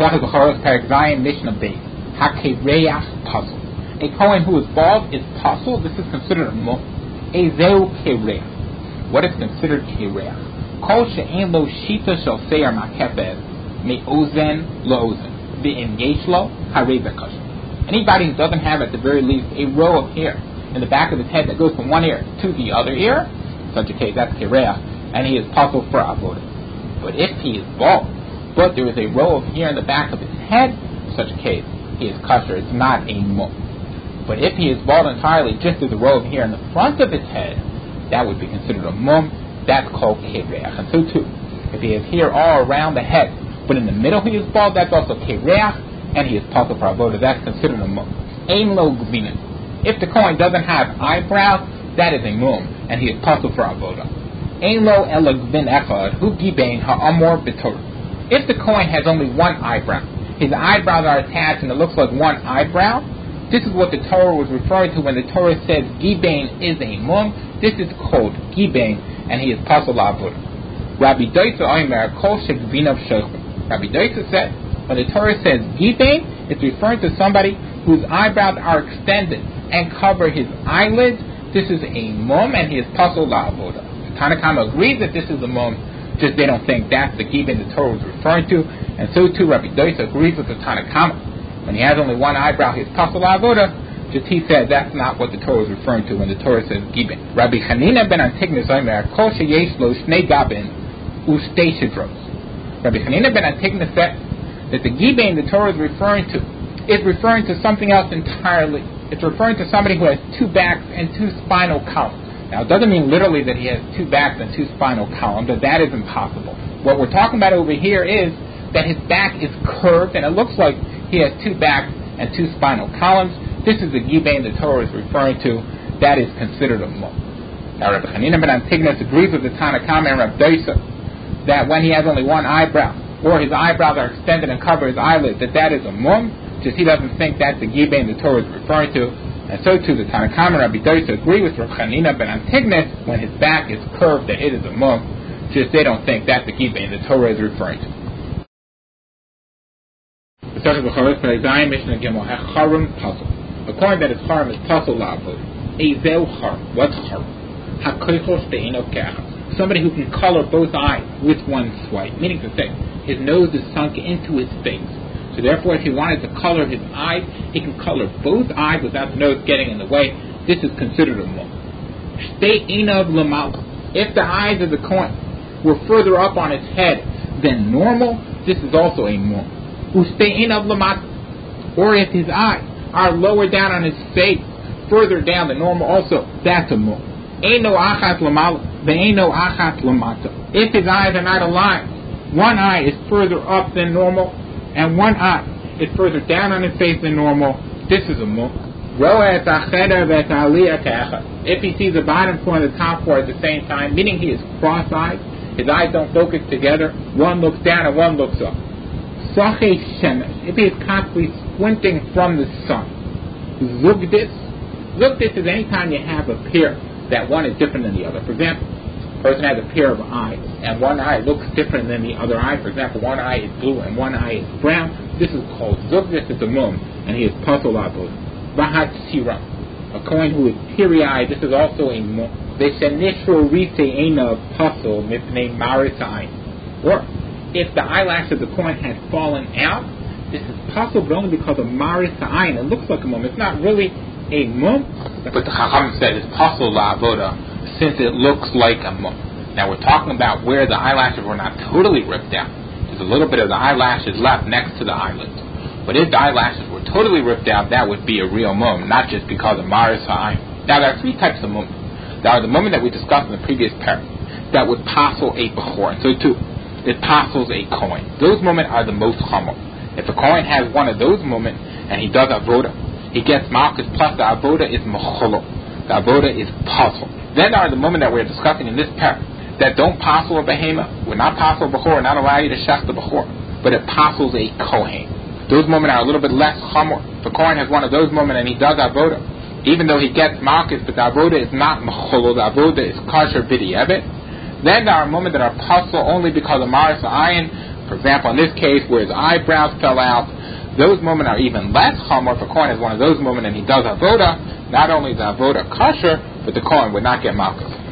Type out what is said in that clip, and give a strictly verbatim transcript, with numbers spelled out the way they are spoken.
Masechet Bechoros Perek Zayin Mishnah Beis. Hakereach pasul. A Kohen who is bald is pasul. This is considered a mum. Ezeu kereach. What is considered kereach? Kol she'en lo shita shel seir makefed me'ozen lo'ozen ve'in yesh lo harei bekasher. Anybody who doesn't have at the very least a row of hair in the back of his head that goes from one ear to the other ear, in such a case that's kereach, and he is pasul for avodah. But if he is bald, but there is a row of hair in the back of his head, in such a case he is kosher. It's not a mum. But if he is bald entirely, just as a row of hair in the front of his head, that would be considered a mum. That's called kereach. And so too, if he has hair all around the head, but in the middle he is bald, that's also kereach, and he is pasul for avodah. That's considered a mum. Ein lo gvina. If the Kohen doesn't have eyebrows, that is a mum, and he is pasul for avodah. Ein lo ela gvin echad hu gibein ha'amor b'torah. If the Kohen has only one eyebrow, his eyebrows are attached and it looks like one eyebrow, this is what the Torah was referring to when the Torah says gibein is a mum. This is called gibein, and he is pasul avodah. Rabbi Doitza Omer kol shegvinav shochem. Rabbi Doitza said, when the Torah says gibein, it's referring to somebody whose eyebrows are extended and cover his eyelids. This is a mum, and he is pasul avodah. The Tanna Kama agrees that this is a mum, just they don't think that's the gibein the Torah was referring to, and so too Rabbi Doitza agrees with the Tanna Kama. When he has only one eyebrow, he is pasul avodah. Just he said that's not what the Torah is referring to when the Torah says gibein. Rabbi Chanina ben Antignos Omer kol sheyesh lo shnei gabin ustei shidros. Rabbi Chanina ben Antignos said that the gibein the Torah is referring to is referring to something else entirely. It's referring to somebody who has two backs and two spinal columns. Now, it doesn't mean literally that he has two backs and two spinal columns, but that is impossible. What we're talking about over here is that his back is curved, and it looks like he has two backs and two spinal columns. This is the gibein the Torah is referring to. That is considered a mum. Now, Rabbi Chanina ben Antignos agrees with the Tanna Kama and Rabbi Doitza that when he has only one eyebrow, or his eyebrows are extended and cover his eyelid, that that is a mum. Just he doesn't think that's the gibein the Torah is referring to. And so too the Tanna Kama and Rabbi Doitza agree with Rabbi Chanina ben Antignos when his back is curved that it is a mum. Just they don't think that's the gibein the Torah is referring to. The Masechet Bechoros Perek Zayin Mishnah Gimel Hacharim pasul. A coin that is harim is pasul la'avodah. Ezeu harim. What's harim? Hakoichos de'eno ke'achas. Somebody who can color both eyes with one swipe. Meaning to say, his nose is sunk into his face. So therefore, if he wanted to color his eyes, he can color both eyes without the nose getting in the way. This is considered a mum. Shtei einav l'mala. If the eyes of the coin were further up on its head than normal, this is also a mum. Ushtei einav l'mata. Or if his eyes are lower down on his face, further down than normal, also that's a mum. Eino achat l'mala, ve'eino achat l'mata. If his eyes are not aligned, one eye is further up than normal, and one eye is further down on his face than normal, this is a mum. If he sees the bottom four and the top four at the same time, meaning he is cross-eyed, his eyes don't focus together, one looks down and one looks up. If he is constantly squinting from the sun. Zugdis. Zugdis is any time you have a pair that one is different than the other. For example, a person has a pair of eyes, and one eye looks different than the other eye. For example, one eye is blue and one eye is brown. This is called Zugdis. It's a mum, and he is pasul avodah. Vahat sira. A coin who is teary-eyed, this is also a mum. Veshenishro rite eina pasul mipnei maritain. Or, if the eyelash of the coin has fallen out, this is pasul but only because of maris ha'ayin. It looks like a mum. It's not really a mum, but the Chacham said it's pasul la'avodah since it looks like a mum. Now we're talking about where the eyelashes were not totally ripped out. There's a little bit of the eyelashes left next to the eyelids. But if the eyelashes were totally ripped out, that would be a real mum, not just because of maris ha'ayin. Now there are three types of mum. There are the mum that we discussed in the previous parak that would pasul a bechor, and so too it pasuls a coin. Those moments are the most chamor. If a coin has one of those moments and he does avodah, he gets malchus plus the avodah is mecholo. The avodah is pasul. Then there are the moments that we're discussing in this parak that don't pasul a behema. We're not pasul a bechor, not allow you to shech the bechor, but it pasuls a kohen. Those moments are a little bit less chamor. If a kohen has one of those moments and he does avodah, even though he gets malchus, but the avodah is not mecholo, the avodah is kasher b'di'evit. Then there are moments that are pasul only because of maris ha'ayin, For example, in this case where his eyebrows fell out, those moments are even less chamor. If a Kohen is one of those moments and he does avoda, not only is the avoda kosher, but the Kohen would not get malchus.